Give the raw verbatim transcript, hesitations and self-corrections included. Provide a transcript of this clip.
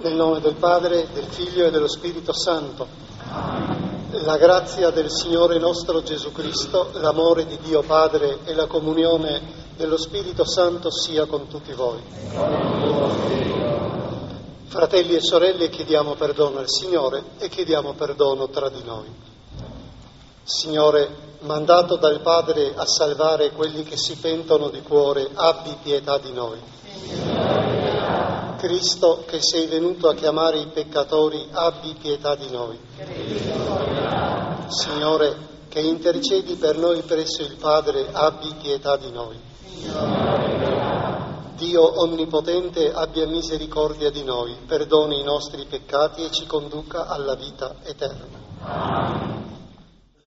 Nel nome del Padre, del Figlio e dello Spirito Santo. La grazia del Signore nostro Gesù Cristo, l'amore di Dio Padre e la comunione dello Spirito Santo sia con tutti voi. Fratelli e sorelle, chiediamo perdono al Signore e chiediamo perdono tra di noi. Signore, mandato dal Padre a salvare quelli che si pentono di cuore, abbi pietà di noi. Cristo, che sei venuto a chiamare i peccatori, abbi pietà di noi. Signore, che intercedi per noi presso il Padre, abbi pietà di noi. Dio Onnipotente abbia misericordia di noi, perdoni i nostri peccati e ci conduca alla vita eterna.